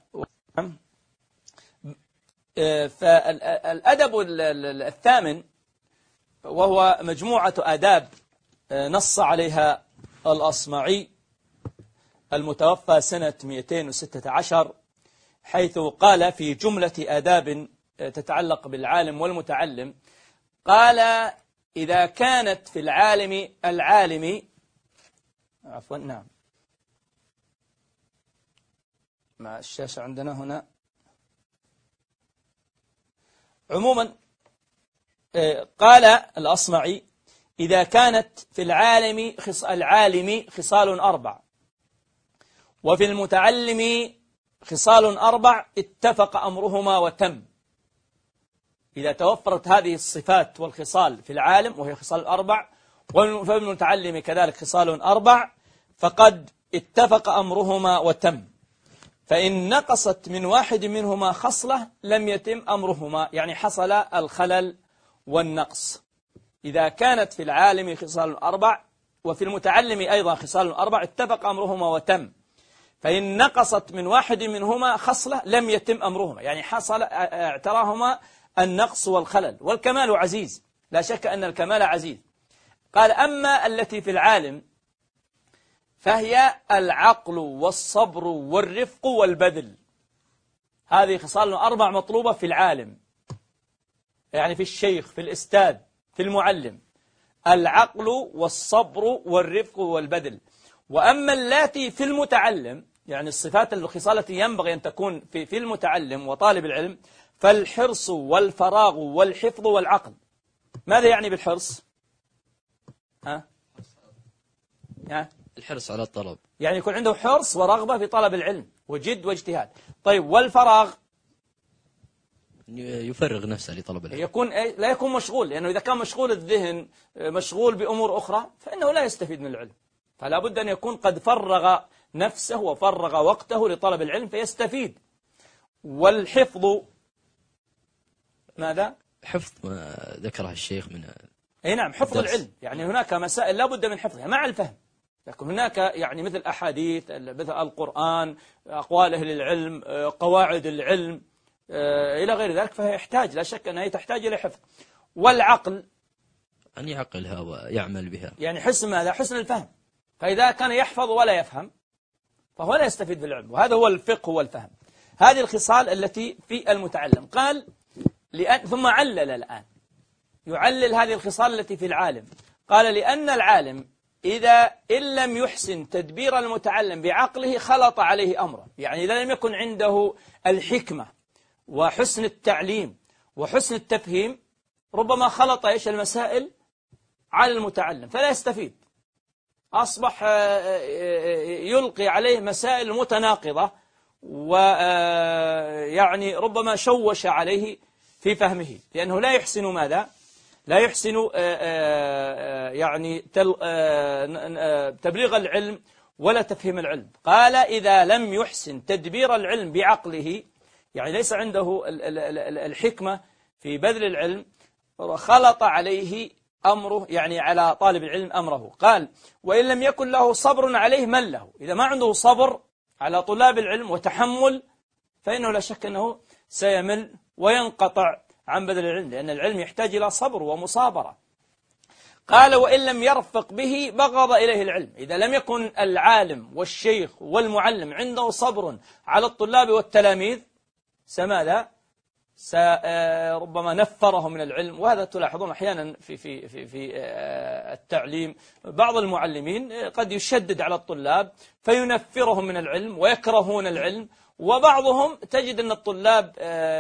آه فالأدب الثامن وهو مجموعة آداب آه نص عليها الأصمعي المتوفى سنة مئتين وستة عشر، حيث قال في جملة آداب تتعلق بالعالم والمتعلم، قال إذا كانت في العالم العالم عفوا نعم، مع الشاشة عندنا هنا. عموما قال الأصمعي: إذا كانت في العالم العالم خصال أربع وفي المتعلم خصال أربع اتفق أمرهما وتم. إذا توفرت هذه الصفات والخصال في العالم وهي خصال أربع، وفي المتعلم كذلك خصال أربع، فقد اتفق أمرهما وتم. فإن نقصت من واحد منهما خصلة لم يتم أمرهما، يعني حصل الخلل والنقص. إذا كانت في العالم خصال أربع وفي المتعلم أيضا خصال أربع اتفق أمرهما وتم. فإن نقصت من واحد منهما خصلة لم يتم أمرهما، يعني حصل اعتراهما النقص والخلل. والكمال عزيز، لا شك أن الكمال عزيز. قال: أما التي في العالم فهي العقل والصبر والرفق والبذل. هذه خصال أربع مطلوبة في العالم، يعني في الشيخ، في الأستاذ، في المعلم: العقل والصبر والرفق والبذل. وأما التي في المتعلم، يعني الصفات الخصال التي ينبغي أن تكون في في المتعلم وطالب العلم، فالحرص والفراغ والحفظ والعقل. ماذا يعني بالحرص؟ ها؟ ها؟ الحرص على الطلب، يعني يكون عنده حرص ورغبة في طلب العلم وجد واجتهاد. طيب، والفراغ؟ يفرغ نفسه لطلب العلم، يكون لا يكون مشغول، لأنه إذا كان مشغول الذهن مشغول بأمور أخرى فإنه لا يستفيد من العلم. فلا بد أن يكون قد فرغ نفسه وفرغ وقته لطلب العلم فيستفيد. والحفظ ماذا؟ حفظ ما ذكره الشيخ من أي نعم، حفظ الدرس. العلم، يعني هناك مسائل لا بد من حفظها مع الفهم، لكن هناك يعني مثل أحاديث، مثل القرآن، أقوال أهل العلم، قواعد العلم إلى غير ذلك، فهي يحتاج، لا شك أنها تحتاج إلى حفظ. والعقل أن يعقلها ويعمل بها، يعني حسن ماذا؟ حسن الفهم. فإذا كان يحفظ ولا يفهم فهو لا يستفيد بالعلم، وهذا هو الفقه والفهم. هذه الخصال التي في المتعلم. قال لأن ثم علل الآن، يعلل هذه الخصال التي في العالم. قال: لأن العالم إذا إن لم يحسن تدبير المتعلم بعقله خلط عليه أمره، يعني إذا لم يكن عنده الحكمة وحسن التعليم وحسن التفهيم ربما خلط إيش المسائل على المتعلم فلا يستفيد، أصبح يلقي عليه مسائل متناقضة، ويعني ربما شوش عليه في فهمه، لأنه لا يحسن ماذا؟ لا يحسن يعني تبليغ العلم ولا تفهيم العلم. قال: إذا لم يحسن تدبير العلم بعقله، يعني ليس عنده الحكمة في بذل العلم، خلط عليه أمره، يعني على طالب العلم أمره. قال: وإن لم يكن له صبر عليه مله. إذا ما عنده صبر على طلاب العلم وتحمل فإنه لا شك أنه سيمل وينقطع عن بذل العلم، لأن العلم يحتاج إلى صبر ومصابرة. قال: وإن لم يرفق به بغض إليه العلم. إذا لم يكن العالم والشيخ والمعلم عنده صبر على الطلاب والتلاميذ سماذا؟ ربما نفره من العلم. وهذا تلاحظون أحيانا في في في في التعليم بعض المعلمين قد يشدد على الطلاب فينفرهم من العلم ويكرهون العلم، وبعضهم تجد أن الطلاب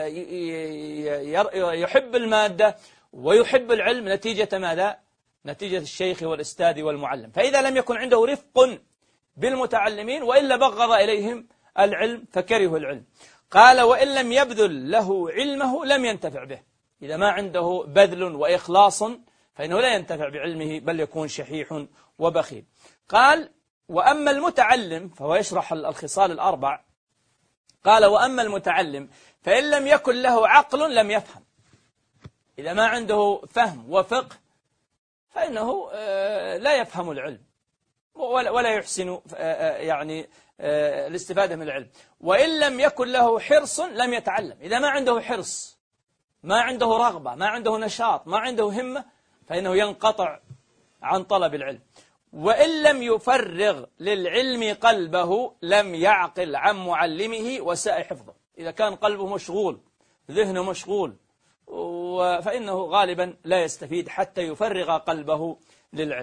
يحب المادة ويحب العلم نتيجة ماذا؟ نتيجة الشيخ والأستاذ والمعلم. فإذا لم يكن عنده رفق بالمتعلمين وإلا بغض إليهم العلم فكرهوا العلم. قال: وإن لم يبذل له علمه لم ينتفع به. إذا ما عنده بذل وإخلاص فإنه لا ينتفع بعلمه بل يكون شحيح وبخيل. قال: وأما المتعلم، فهو يشرح الخصال الأربع. قال: وأما المتعلم فإن لم يكن له عقل لم يفهم. إذا ما عنده فهم وفقه فإنه لا يفهم العلم ولا يحسن يعني الاستفادة من العلم. وإن لم يكن له حرص لم يتعلم. إذا ما عنده حرص، ما عنده رغبة، ما عنده نشاط، ما عنده همة، فإنه ينقطع عن طلب العلم. وإن لم يفرغ للعلم قلبه لم يعقل عن معلمه وساء حفظه. إذا كان قلبه مشغول، ذهنه مشغول، فإنه غالبا لا يستفيد حتى يفرغ قلبه للعلم.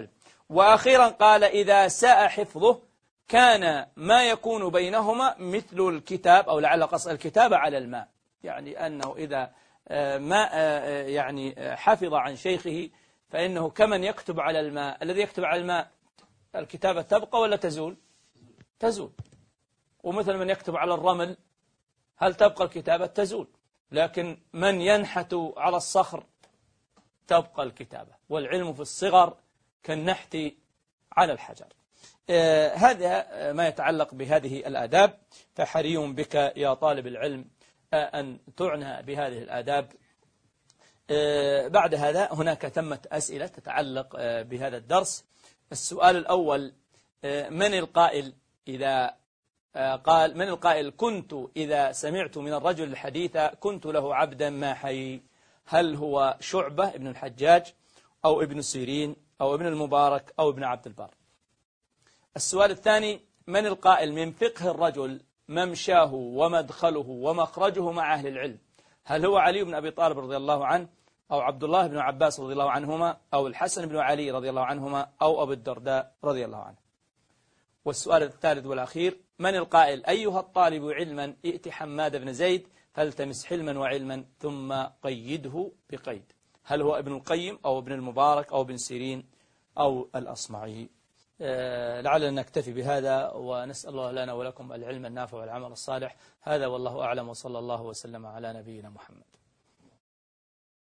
وأخيرا قال إذا ساء حفظه كان ما يكون بينهما مثل الكتاب، أو لعل قصد الكتابة على الماء، يعني أنه إذا ما يعني حفظ عن شيخه فإنه كمن يكتب على الماء. الذي يكتب على الماء الكتابة تبقى ولا تزول؟ تزول. ومثل من يكتب على الرمل هل تبقى الكتابة؟ تزول. لكن من ينحت على الصخر تبقى الكتابة. والعلم في الصغر كالنحت على الحجر. آه هذا ما يتعلق بهذه الآداب. فحري بك يا طالب العلم آه أن تعنى بهذه الآداب. آه بعد هذا هناك تمة أسئلة تتعلق آه بهذا الدرس. السؤال الأول: آه من القائل إذا آه قال من القائل كنت إذا سمعت من الرجل الحديث كنت له عبدا ما حي؟ هل هو شعبة ابن الحجاج أو ابن سيرين أو ابن المبارك أو ابن عبد البر؟ السؤال الثاني: من القائل من فقه الرجل ممشاه ومدخله ومخرجه مع أهل العلم؟ هل هو علي بن أبي طالب رضي الله عنه أو عبد الله بن عباس رضي الله عنهما أو الحسن بن علي رضي الله عنهما أو أبو الدرداء رضي الله عنه؟ والسؤال الثالث والأخير: من القائل أيها الطالب علما ائت حماد بن زيد فالتمس حلما وعلما ثم قيده بقيد؟ هل هو ابن القيم أو ابن المبارك أو ابن سيرين أو الأصمعي؟ آه لعلنا نكتفي بهذا، ونسأل الله لنا ولكم العلم النافع والعمل الصالح. هذا والله أعلم، وصلى الله وسلم على نبينا محمد.